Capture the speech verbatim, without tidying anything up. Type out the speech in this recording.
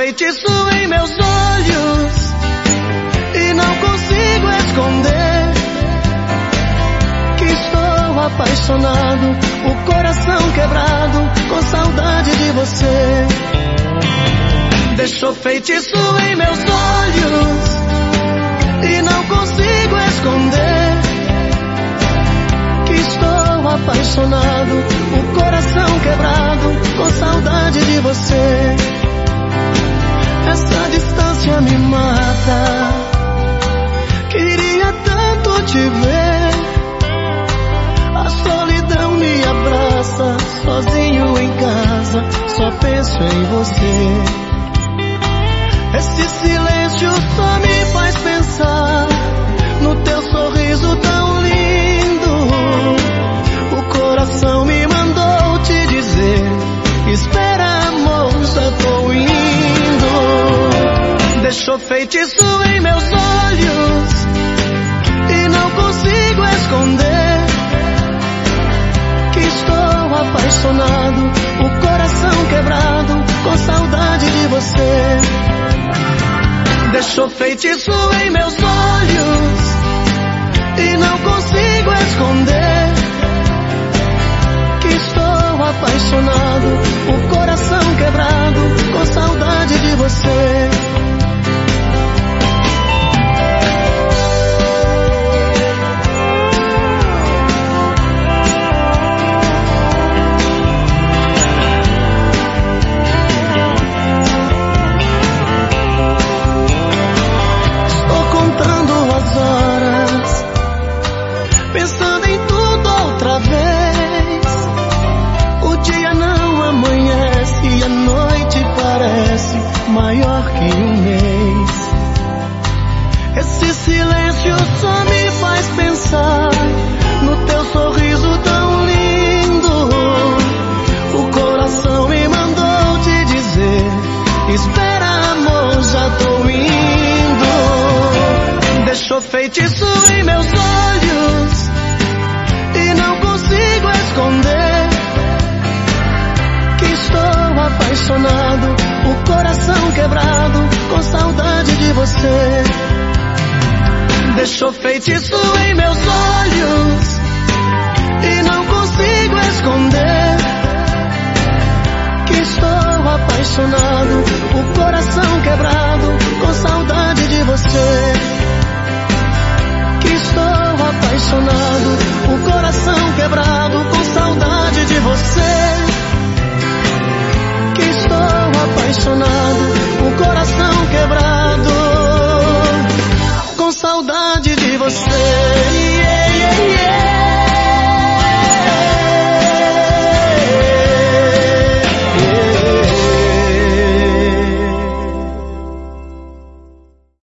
feitiço em meus olhos e não consigo esconder que estou apaixonado, o coração quebrado, com saudade de você. Deixou feitiço em meus olhos e não consigo esconder que estou apaixonado, o coração quebrado, com saudade de você. Essa distância me mata, queria tanto te ver. A solidão me abraça, sozinho em casa, só penso em você. Esse silêncio só me faz pensar no teu sorriso tão lindo. O coração me mandou te dizer: espera, amor, já tô indo. Deixou feitiço em meus olhos e não consigo esconder que estou apaixonado, o coração quebrado, com saudade de você. Deixou feitiço em meus olhos e não consigo esconder que estou apaixonado, o coração quebrado, com saudade de você. Pensando em tudo outra vez, o dia não amanhece e a noite parece maior que um mês. Esse silêncio só me faz pensar no teu sorriso tão lindo. O coração me mandou te dizer: espera, amor, já tô indo. Deixou feitiço em meus olhos e não consigo esconder que estou apaixonado, o coração quebrado, com saudade de você. Deixou feitiço em meus olhos